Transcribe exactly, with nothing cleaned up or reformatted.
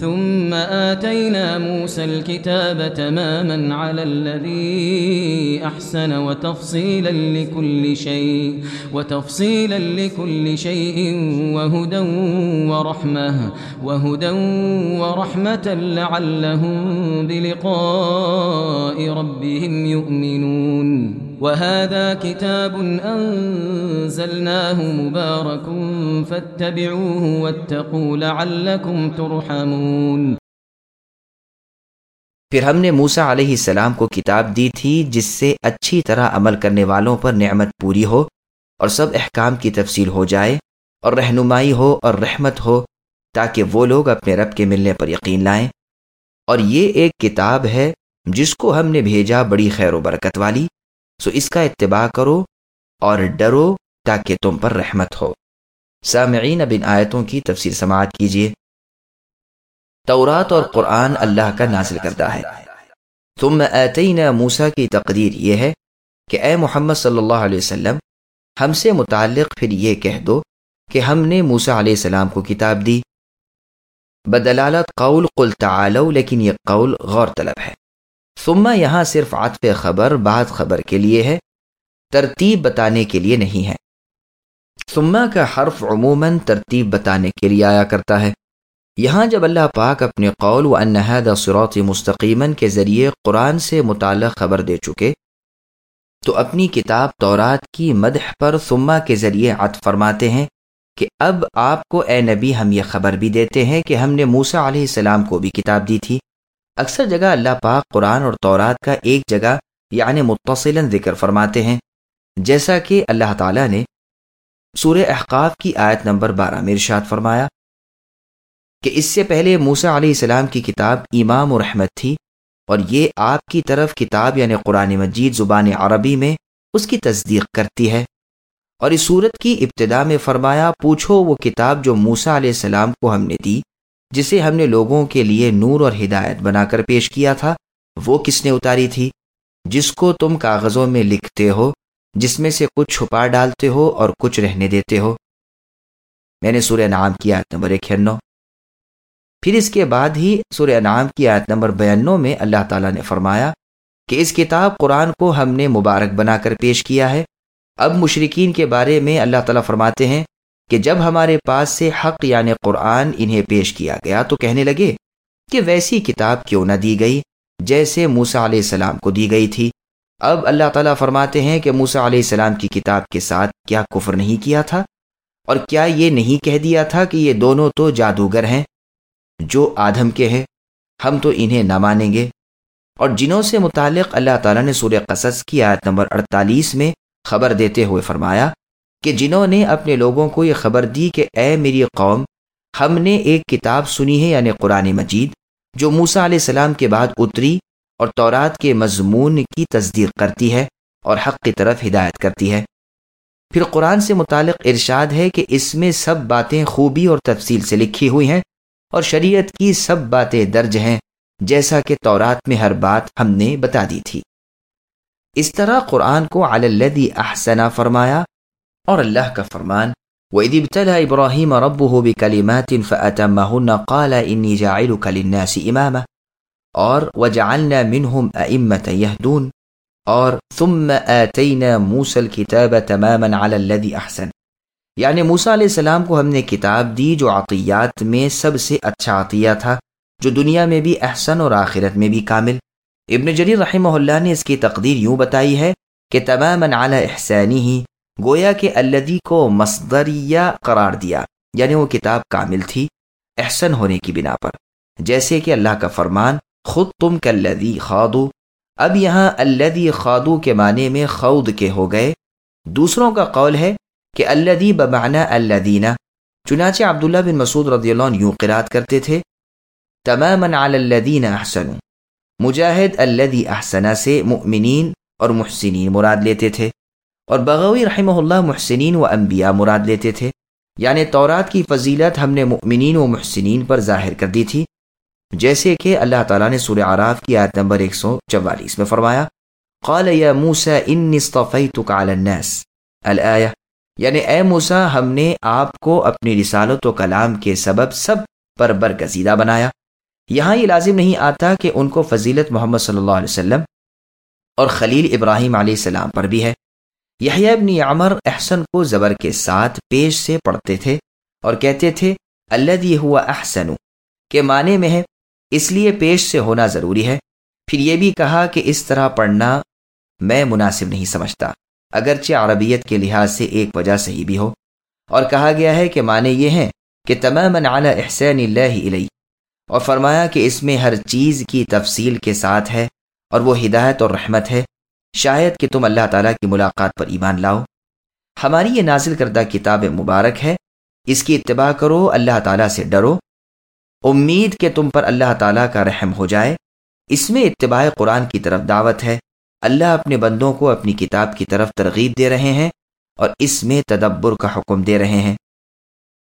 ثم آتينا موسى الكتاب تماما على الذي أحسن وتفصيلا لكل شيء وتفصيلا لكل شيء وهدى ورحمة وهدى ورحمة لعلهم بلقاء ربهم يؤمنون وهذا كتاب أنزلناه مبارك فاتبعوه واتقوا لعلكم ترحمون۔ پھر ہم نے موسیٰ علیہ السلام کو کتاب دی تھی جس سے اچھی طرح عمل کرنے والوں پر نعمت پوری ہو اور سب احکام کی تفصیل ہو جائے اور رہنمائی ہو اور رحمت ہو، تاکہ وہ لوگ اپنے رب کے ملنے پر یقین لائیں۔ اور یہ ایک کتاب ہے جس کو ہم نے بھیجا بڑی خیر و برکت والی، سو اس کا اتباع کرو اور ڈرو تاکہ تم پر رحمت ہو۔ سامعین، اب ان آیتوں کی تفسیر سماعت کیجیے۔ تورات اور قرآن اللہ کا نازل کردہ ہے۔ ثم آتینا موسیٰ کی تقریر یہ ہے کہ اے محمد صلی اللہ علیہ وسلم، ہم سے متعلق پھر یہ کہہ دو کہ ہم نے موسیٰ علیہ السلام کو کتاب دی۔ بدلالت قول قل تعالوا، لیکن یہ قول غور طلب ہے۔ ثم یہاں صرف عطف خبر بعد خبر کے لیے ہے، ترتیب بتانے کے لیے نہیں ہے۔ ثم کا حرف عموماً ترتیب بتانے کے لیے آیا کرتا ہے۔ یہاں جب اللہ پاک اپنے قول وَأَنَّ هَذَا صِرَاطِي مُسْتَقِيمًا کے ذریعے قرآن سے متعلق خبر دے چکے، تو اپنی کتاب تورات کی مدح پر ثم کے ذریعے عطف فرماتے ہیں کہ اب آپ کو اے نبی ہم یہ خبر بھی دیتے ہیں کہ ہم نے موسیٰ علیہ السلام کو بھی کتاب دی تھی۔ اکثر جگہ اللہ پاک قرآن اور تورات کا ایک جگہ یعنی متصلاً ذکر فرماتے ہیں، جیسا کہ اللہ تعالیٰ نے سورہ احقاف کی آیت نمبر بارہ میں ارشاد فرمایا کہ اس سے پہلے موسیٰ علیہ السلام کی کتاب امام و رحمت تھی، اور یہ آپ کی طرف کتاب یعنی قرآن مجید زبان عربی میں اس کی تصدیق کرتی ہے۔ اور اس صورت کی ابتدا میں فرمایا، پوچھو وہ کتاب جو موسیٰ علیہ السلام کو ہم نے دی، جسے ہم نے لوگوں کے لیے نور اور ہدایت بنا کر پیش کیا تھا، وہ کس نے اتاری تھی، جس کو تم کاغذوں میں لکھتے ہو، جس میں سے کچھ چھپا ڈالتے ہو اور کچھ رہنے دیتے ہو۔ میں نے سورہ انعام کی آیت نمبر اکیانوے۔ پھر اس کے بعد ہی سورہ انعام کی آیت نمبر بیانوے میں اللہ تعالیٰ نے فرمایا کہ اس کتاب قرآن کو ہم نے مبارک بنا کر پیش کیا ہے۔ اب مشرکین کے بارے میں اللہ تعالیٰ فرماتے ہیں کہ جب ہمارے پاس سے حق یعنی قرآن انہیں پیش کیا گیا تو کہنے لگے کہ ویسی کتاب کیوں نہ دی گئی جیسے موسیٰ علیہ السلام کو دی گئی تھی۔ اب اللہ تعالیٰ فرماتے ہیں کہ موسیٰ علیہ السلام کی کتاب کے ساتھ کیا کفر نہیں کیا تھا، اور کیا یہ نہیں کہہ دیا تھا کہ یہ دونوں تو جادوگر ہیں جو آدم کے ہیں، ہم تو انہیں نہ مانیں گے۔ اور جنوں سے متعلق اللہ تعالیٰ نے سورہ قصص کی آیت نمبر اڑتالیس میں خبر دیتے ہوئے فرمایا کہ جنہوں نے اپنے لوگوں کو یہ خبر دی کہ اے میری قوم، ہم نے ایک کتاب سنی ہے یعنی قرآن مجید جو موسیٰ علیہ السلام کے بعد اتری اور تورات کے مضمون کی تصدیق کرتی ہے اور حق کی طرف ہدایت کرتی ہے۔ پھر قرآن سے متعلق ارشاد ہے کہ اس میں سب باتیں خوبی اور تفصیل سے لکھی ہوئی ہیں، اور شریعت کی سب باتیں درج ہیں، جیسا کہ تورات میں ہر بات ہم نے بتا دی تھی۔ اس طرح قرآن کو علی الذی احسن فرمایا، اور اللہ کا فرمان وَإِذِ ابْتَلَىٰ إِبْرَاهِيمَ رَبُّهُ بِكَلِمَاتٍ فَأَتَمَّهُنَّ قَالَ إِنِّي جَاعِلُكَ لِلنَّاسِ إِمَامًا، اور وَجَعَلْنَا مِنْهُمْ أَئِمَّةً يَهْدُونَ، اور ثُمَّ آتَيْنَا مُوسَى الْكِتَابَ تَمَامًا عَلَى الَّذِي أَحْسَنَ، یعنی موسیٰ علیہ السلام کو ہم نے کتاب دی جو عطیات میں سب سے اچھا عطیہ تھا، جو دنیا میں بھی احسن اور آخرت میں بھی کامل۔ ابن جریر رحمہ اللہ نے اس کی تقدیر یوں بتائی ہے کہ تماماً علی احسانہ، گویا کہ الذی کو مصدریہ قرار دیا، یعنی وہ کتاب کامل تھی احسن ہونے کی بنا پر، جیسے کہ اللہ کا فرمان خود تم کالذی خاضوا۔ اب یہاں الذی خاضوا کے معنی میں خوض کے ہو گئے۔ دوسروں کا قول ہے کہ الذی بمعنی الذین، چنانچہ عبداللہ بن مسعود رضی اللہ عنہ یوں قرات کرتے تھے تماماً علی الذین احسنوا۔ مجاہد الذی احسن سے مؤمنین اور محسنین مراد لیتے تھے، اور بغوی رحمہ اللہ محسنین و انبیاء مراد لیتے تھے، یعنی تورات کی فضیلت ہم نے مؤمنین و محسنین پر ظاہر کر دی تھی، جیسے کہ اللہ تعالیٰ نے سورہ اعراف کی آیت نمبر ایک سو چوالیس میں فرمایا قال یا موسیٰ انی اصطفیتک علی الناس الآیہ، یعنی اے موسیٰ ہم نے آپ کو اپنی رسالت و کلام کے سبب سب پر برگزیدہ بنایا۔ یہاں یہ لازم نہیں آتا کہ ان کو فضیلت محمد صلی اللہ علیہ وسلم اور خلیل ابراہیم علیہ السلام پر بھی ہے۔ یحییٰ ابن عمر احسن کو زبر کے ساتھ پیش سے پڑھتے تھے اور کہتے تھے الذی هو احسن، کے معنی میں ہے اس لیے پیش سے ہونا ضروری ہے۔ پھر یہ بھی کہا کہ اس طرح پڑھنا میں مناسب نہیں سمجھتا، اگرچہ عربیت کے لحاظ سے ایک وجہ صحیح بھی ہو، اور کہا گیا ہے کہ معنی یہ ہیں کہ تماماً علی احسان اللہ الی، اور فرمایا کہ اس میں ہر چیز کی تفصیل کے ساتھ ہے اور وہ ہدایت اور رحمت ہے، شاید کہ تم اللہ تعالیٰ کی ملاقات پر ایمان لاؤ۔ ہماری یہ نازل کردہ کتاب مبارک ہے، اس کی اتباع کرو، اللہ تعالیٰ سے ڈرو، امید کہ تم پر اللہ تعالیٰ کا رحم ہو جائے۔ اس میں اتباع قرآن کی طرف دعوت ہے، اللہ اپنے بندوں کو اپنی کتاب کی طرف ترغیب دے رہے ہیں اور اس میں تدبر کا حکم دے رہے ہیں۔